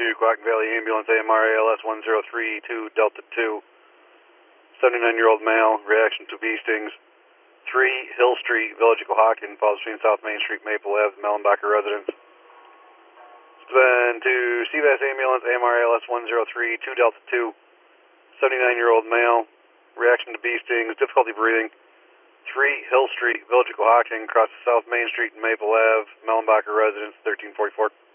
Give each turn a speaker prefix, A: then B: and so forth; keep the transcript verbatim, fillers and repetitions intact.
A: to Quack Valley Ambulance, A M R A L S one zero three two Delta two. seventy-nine-year-old male, reaction to bee stings. three Hill Street, Village of Cohocton, falls between South Main Street, Maple Ave, Mellenbacher residence. Then to C V S Ambulance, A M R A L S one zero three two Delta two. seventy-nine-year-old male, reaction to bee stings, difficulty breathing. three Hill Street, Village of Cohocton, crosses South Main Street and Maple Ave, Mellenbacher residence, thirteen forty-four.